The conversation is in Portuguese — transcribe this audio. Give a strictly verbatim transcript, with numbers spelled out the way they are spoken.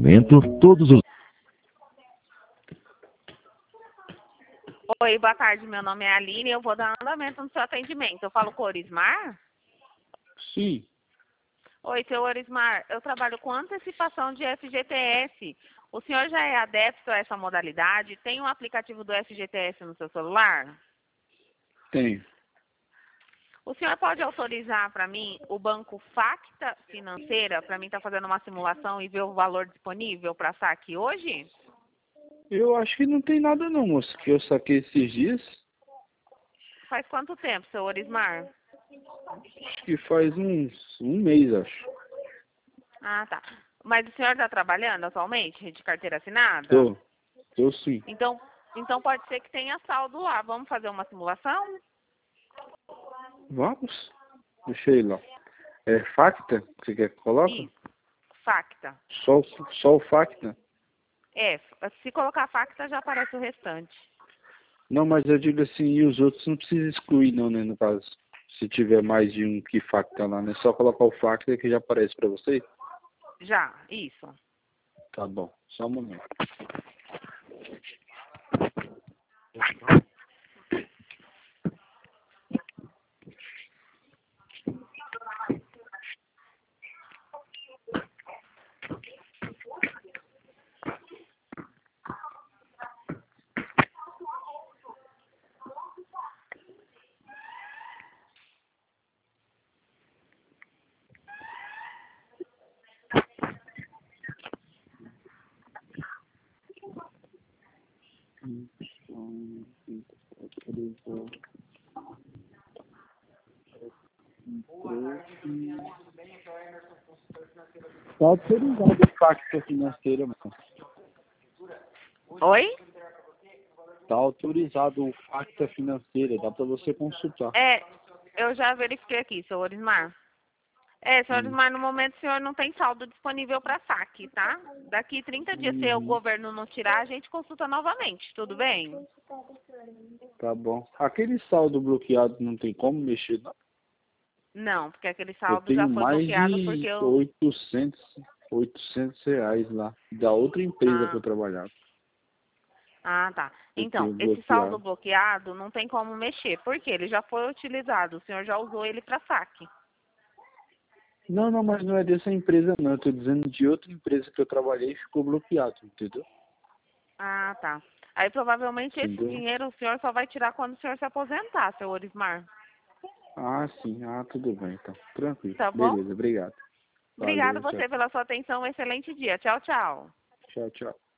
momento, todos os... Oi, boa tarde. Meu nome é Aline e eu vou dar andamento no seu atendimento. Eu falo com o Orismar? Sim. Oi, seu Orismar. Eu trabalho com antecipação de F G T S. O senhor já é adepto a essa modalidade? Tem um aplicativo do F G T S no seu celular? Tenho. O senhor pode autorizar para mim o banco Facta Financeira, para mim estar fazendo uma simulação e ver o valor disponível para saque hoje? Eu acho que não tem nada não, moço, que eu saquei esses dias. Faz quanto tempo, seu Orismar? Acho que faz uns um mês, acho. Ah, tá. Mas o senhor está trabalhando atualmente de carteira assinada? Tô. Tô sim. Então, então pode ser que tenha saldo lá. Vamos fazer uma simulação? Vamos? Deixa eu ir lá. É Facta que você quer que coloque? Isso. Facta. Só, o- só o Facta? É, se colocar Facta já aparece o restante. Não, mas eu digo assim, e os outros não precisa excluir não, né, no caso. Se tiver mais de um que Facta lá, né? Só colocar o Facta que já aparece pra você? Já, isso. Tá bom, só um momento. Tá autorizado o Facta financeira, mano. Oi? Tá autorizado o Facta financeira, dá pra você consultar. É, eu já verifiquei aqui, seu Orismar. É, seu Hum. Orismar, no momento o senhor não tem saldo disponível para saque, tá? Daqui trinta dias, se o Uhum. governo não tirar, a gente consulta novamente, tudo bem? Tá bom. Aquele saldo bloqueado não tem como mexer, não? Não, porque aquele Eu saldo já tenho foi mais bloqueado de porque eu... oitocentos, oitocentos reais lá, da outra empresa que Ah, eu trabalhava. ah, tá. Eu Então, tenho esse saldo bloqueado. bloqueado não tem como mexer, porque ele já foi utilizado, o senhor já usou ele para saque. Não, não, mas não é dessa empresa não. Eu tô dizendo de outra empresa que eu trabalhei e ficou bloqueado, entendeu? Ah, tá. Aí provavelmente esse Entendeu? dinheiro o senhor só vai tirar quando o senhor se aposentar, seu Orismar. Ah, sim. Ah, tudo bem, então. Tranquilo. Tá bom? Beleza, obrigado. Obrigada Valeu, tchau, você pela sua atenção. Um excelente dia. Tchau, tchau. tchau, tchau.